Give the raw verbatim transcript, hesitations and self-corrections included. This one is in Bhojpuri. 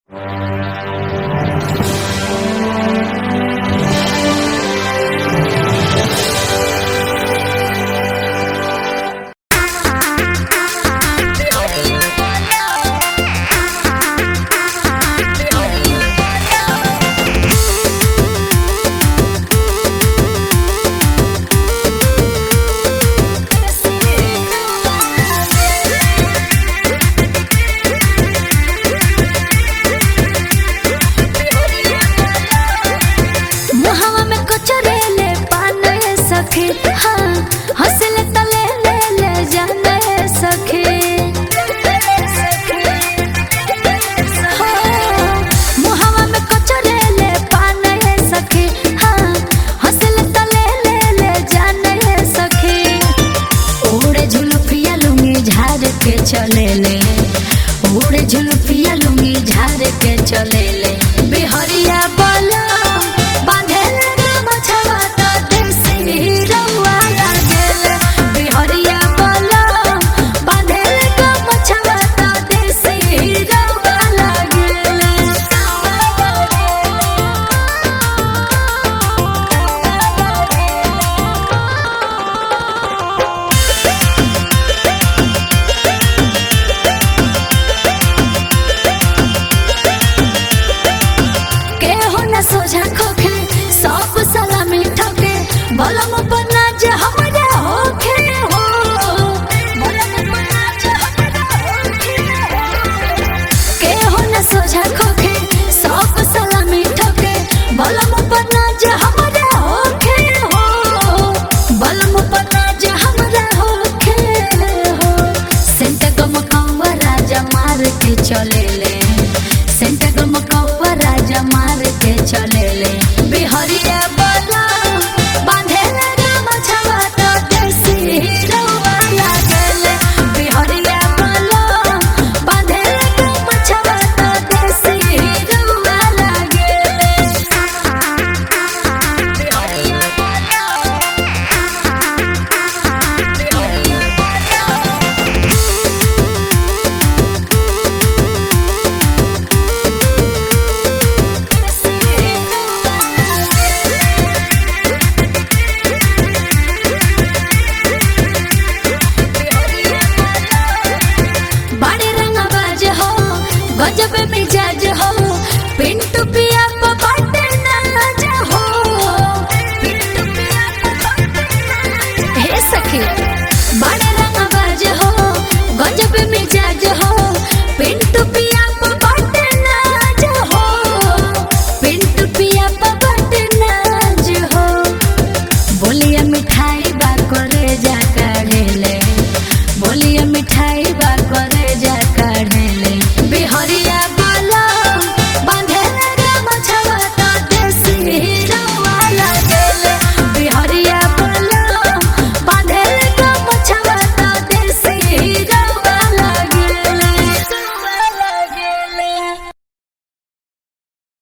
चले ले उड़े झुलफिया लुंगी झाड़ के चले ले बिहरिया बला बांधे लगा मछवा तो देसी रउआ लागेले बिहरिया बला बांधे लगा मछवा तो देसी रउआ लागेले सोझा खोखे सब सलामी ठोके बलम बना जे हमरा होखे हो बलम बना जे हमरा होखे के हो न सोझा खोखे सब सलामी ठोके बलम बना जे हमरा होखे हो बलम बना जे हमरा होखे हो सेंट गमकवा राजा मार के चले ले सेंट गमकवा राजा मार के चले ले बिहरिया बला बांधे लगा मछवा तो देसी रउआ लागेले बिहरिया बला बांधे लगा मछवा तो देसी रउआ लागेले बिहरिया बला बिहरिया गजब मिजाज हो पिंटू